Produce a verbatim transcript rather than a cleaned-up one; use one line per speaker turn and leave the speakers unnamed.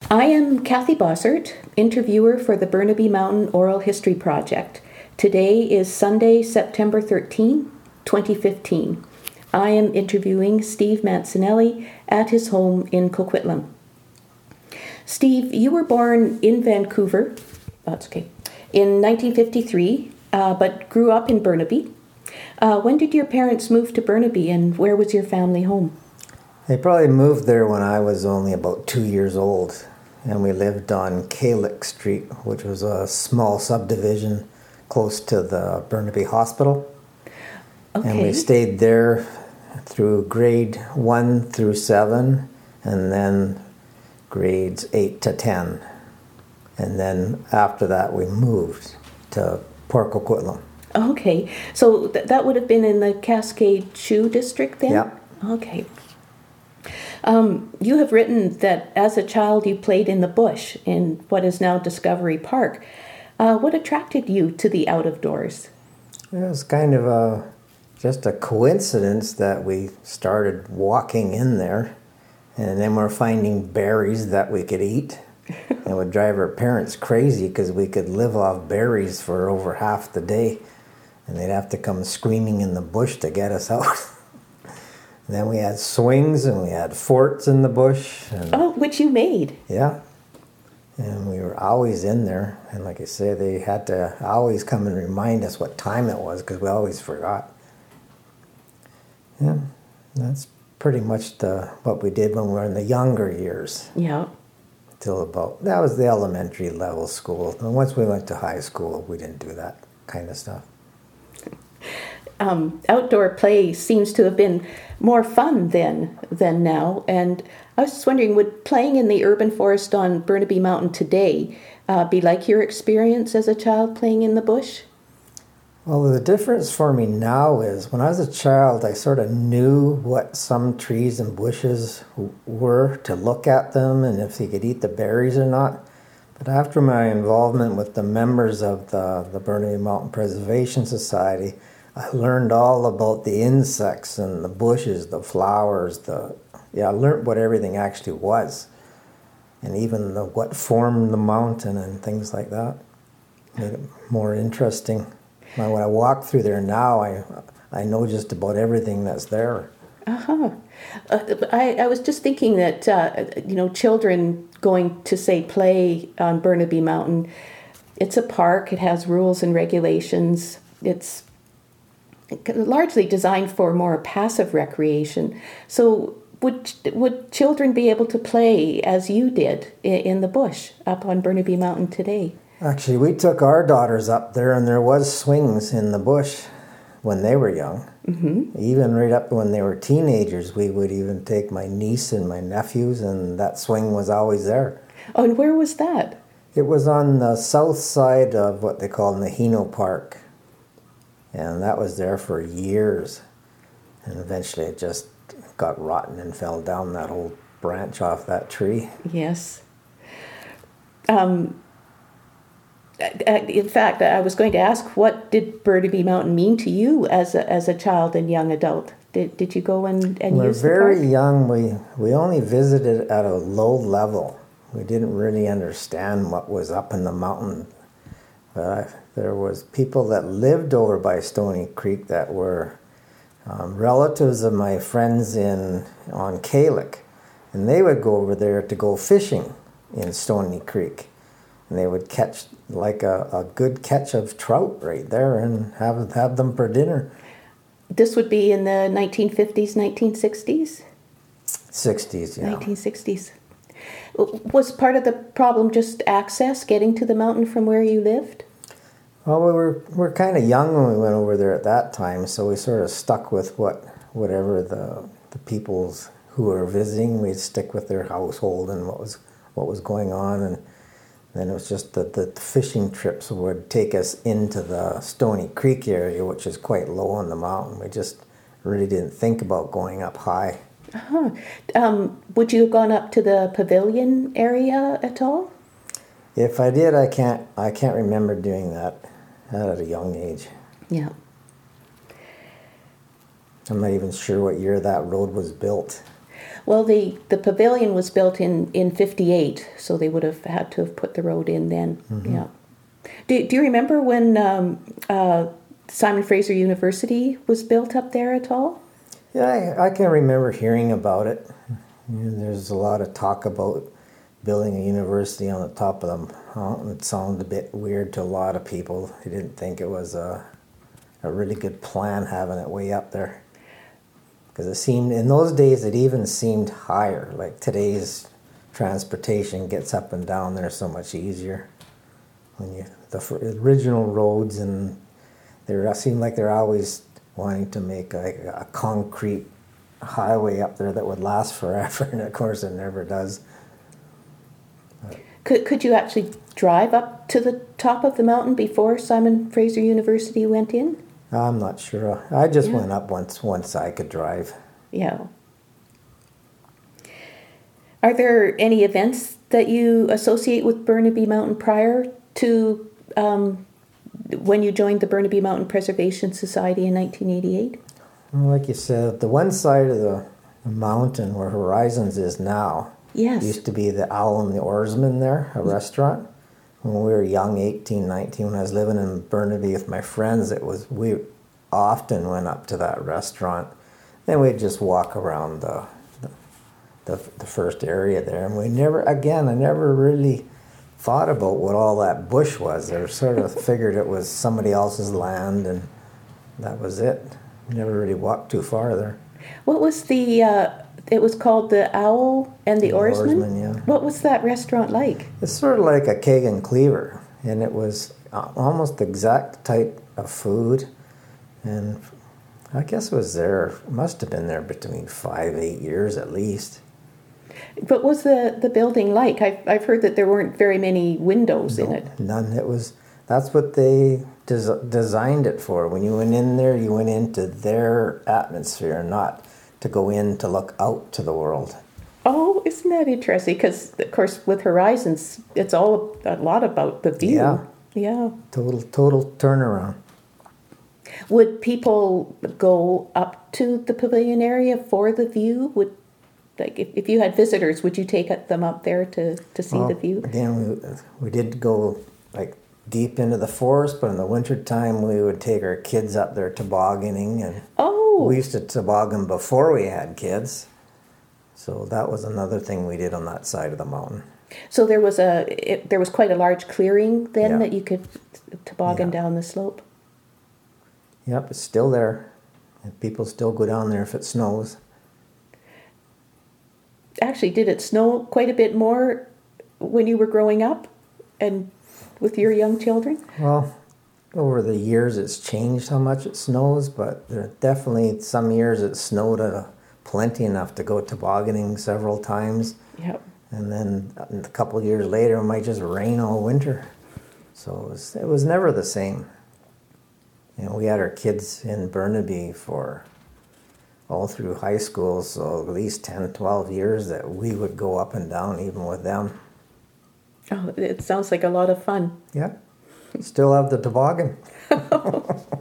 I am Kathy Bossert, interviewer for the Burnaby Mountain Oral History Project. Today is Sunday, September thirteenth, twenty fifteen. I am interviewing Steve Mancinelli at his home in Coquitlam. Steve, you were born in Vancouver, oh, that's okay, in nineteen fifty-three, uh, but grew up in Burnaby. Uh, when did your parents move to Burnaby, and where was your family home?
They probably moved there when I was only about two years old, and we lived on Kalik Street, which was a small subdivision close to the Burnaby Hospital.
Okay.
And we stayed there through grade one through seven, and then grades eight to ten. And then after that, we moved to Port Coquitlam.
Okay, so th- that would have been in the Cascade Shoe District then?
Yeah.
Okay. Um, you have written that as a child you played in the bush in what is now Discovery Park. Uh, what attracted you to the out of doors?
It was kind of a, just a coincidence that we started walking in there, and then we're finding berries that we could eat. It would drive our parents crazy because we could live off berries for over half the day, and they'd have to come screaming in the bush to get us out. And then we had swings and we had forts in the bush. And,
oh, which you made.
Yeah. And we were always in there. And like I say, they had to always come and remind us what time it was because we always forgot. Yeah, that's pretty much the what we did when we were in the younger years.
Yeah.
Till about, that was the elementary level school. And once we went to high school, we didn't do that kind of stuff.
Um, outdoor play seems to have been more fun then than now. And I was just wondering, would playing in the urban forest on Burnaby Mountain today uh, be like your experience as a child playing in the bush?
Well, the difference for me now is when I was a child, I sort of knew what some trees and bushes w- were to look at them and if you could eat the berries or not. But after my involvement with the members of the, the Burnaby Mountain Preservation Society, I learned all about the insects and the bushes, the flowers, the yeah, I learned what everything actually was. And even the what formed the mountain and things like that. Made it more interesting. When I walk through there now, I I know just about everything that's there.
Uh-huh. Uh, I, I was just thinking that, uh, you know, children going to, say, play on Burnaby Mountain, it's a park, it has rules and regulations, it's largely designed for more passive recreation. So would would children be able to play as you did in the bush up on Burnaby Mountain today?
Actually, we took our daughters up there, and there was swings in the bush when they were young. Mm-hmm. Even right up when they were teenagers, we would even take my niece and my nephews, and that swing was always there.
Oh, and where was that?
It was on the south side of what they call Nahino Park. And that was there for years. And eventually it just got rotten and fell down, that whole branch off that tree.
Yes. Um, in fact, I was going to ask, what did Burnaby Mountain mean to you as a, as a child and young adult? Did did you go and, and
We're
use the park?
very young. We, we only visited at a low level. We didn't really understand what was up in the mountain. But I, there was people that lived over by Stony Creek that were um, relatives of my friends in on Kalik, and they would go over there to go fishing in Stony Creek, and they would catch like a, a good catch of trout right there and have have them for dinner.
This would be in the nineteen fifties, nineteen sixties?
sixties, yeah.
nineteen sixties. Was part of the problem just access, getting to the mountain from where you lived?
Well, we were we were kind of young when we went over there at that time, so we sort of stuck with what whatever the the peoples who were visiting. We'd stick with their household and what was what was going on, and then it was just that the fishing trips would take us into the Stony Creek area, which is quite low on the mountain. We just really didn't think about going up high.
Uh-huh. Um, would you have gone up to the pavilion area at all?
If I did, I can't. I can't remember doing that at a young age.
Yeah.
I'm not even sure what year that road was built.
Well, the, the pavilion was built in, in fifty-eight, so they would have had to have put the road in then. Mm-hmm. Yeah. Do, do you remember when um, uh, Simon Fraser University was built up there at all?
Yeah, I, I can remember hearing about it. You know, there's a lot of talk about building a university on the top of the mountain. It sounded a bit weird to a lot of people. They didn't think it was a, a really good plan having it way up there. Because it seemed, in those days, it even seemed higher. Like today's transportation gets up and down there so much easier. When you, the original roads, and they seem like they're always wanting to make a, a concrete highway up there that would last forever, and of course it never does.
Could could you actually drive up to the top of the mountain before Simon Fraser University went in?
I'm not sure. I just
yeah.
went up once once I could drive.
Yeah. Are there any events that you associate with Burnaby Mountain prior to um, when you joined the Burnaby Mountain Preservation Society in nineteen eighty-eight?
Well, like you said, the one side of the mountain where Horizons is now
yes.
used to be the Owl and the Oarsman there, a restaurant. When we were young, eighteen, nineteen, when I was living in Burnaby with my friends, it was we often went up to that restaurant. Then we'd just walk around the, the the the first area there, and we never, again, I never really thought about what all that bush was. I sort of figured it was somebody else's land, and that was it. Never really walked too far there.
What was the? Uh, it was called the Owl and the, the Oarsman.
Oarsman, yeah.
What was that restaurant like?
It's sort of like a keg and cleaver, and it was almost the exact type of food. And I guess it was there. Must have been there between five, eight years at least.
But was the, the building like? I've I've heard that there weren't very many windows
no,
in it.
None. It was. That's what they des- designed it for. When you went in there, you went into their atmosphere, not to go in to look out to the world.
Oh, isn't that interesting? Because, of course, with Horizons, it's all a lot about the view.
Yeah.
Yeah.
Total, total turnaround.
Would people go up to the pavilion area for the view? Would like if, if you had visitors, would you take them up there to, to see
well,
the view?
Again, we, we did go like deep into the forest, but in the wintertime we would take our kids up there tobogganing, and
oh.
we used to toboggan before we had kids. So that was another thing we did on that side of the mountain.
So there was a it, there was quite a large clearing then
yeah.
that you could toboggan
yeah.
down the slope.
Yep, it's still there. And people still go down there if it snows.
Actually, did it snow quite a bit more when you were growing up and with your young children?
Well, over the years it's changed how much it snows, but there are definitely some years it snowed at a, plenty enough to go tobogganing several times.
Yep.
And then a couple of years later it might just rain all winter. So it was, it was never the same. You know, we had our kids in Burnaby for all through high school, so at least ten, twelve years that we would go up and down even with them.
Oh, it sounds like a lot of fun.
Yeah. Still have the toboggan.